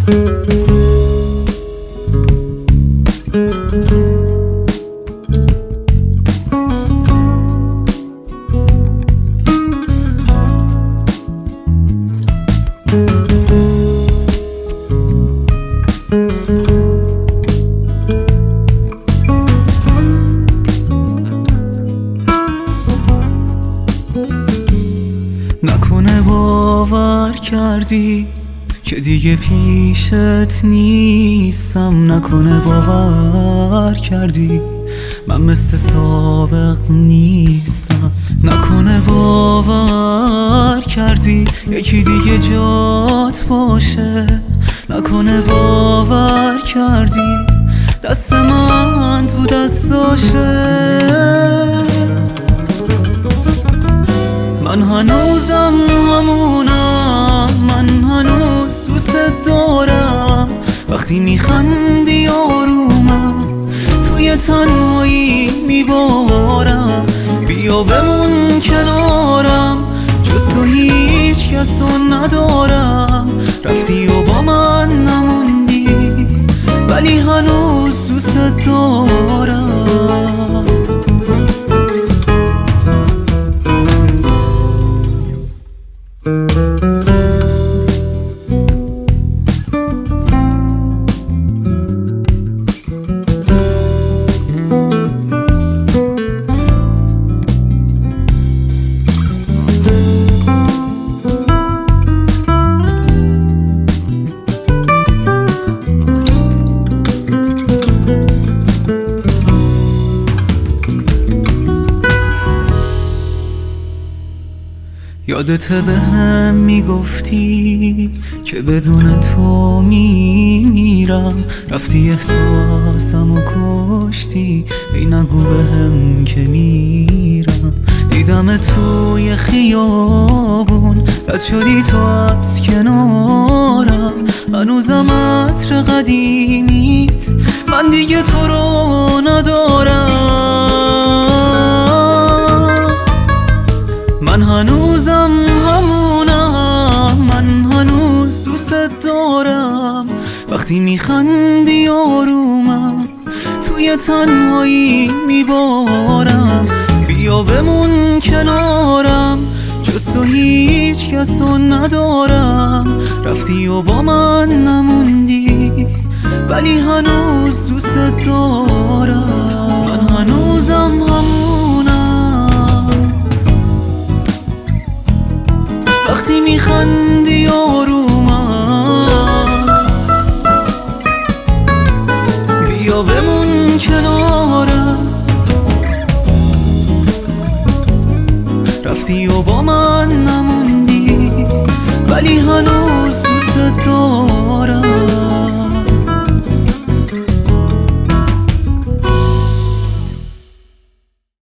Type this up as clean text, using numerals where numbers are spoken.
نکنه باور کردی که دیگه پیشت نیستم، نکنه باور کردی من مثل سابق نیستم، نکنه باور کردی یکی دیگه جات باشه، نکنه باور کردی دست من تو دستاشه. من هنوزم همونم، من هنوز دوست دارم، وقتی میخندی آرومم توی تنهایی میبارم. بیا بمون کنارم، جز تو هیچ کسو ندارم، رفتی و با من نموندی ولی هنوز دوست دارم. یادته به هم میگفتی که بدون تو میمیرم، رفتی احساسمو کشتی، ای نگو به هم که میرم. دیدم توی خیابون، رد شدی تو از کنارم، هنوزم عطر قدیمیت، من دیگه تو رو ندارم. من هنوزم همونم، من هنوز دوست دارم، وقتی میخندی آرومم توی تنهایی میبارم. بیا بمون کنارم، جز تو هیچ کسو ندارم، رفتی و با من نموندی ولی هنوز دوست دارم. من هنوزم همونم، وقتی میخندی آرومم. بیا بمون کنارم، رفتی و با من نموندی ولی هنوز دوست دارم.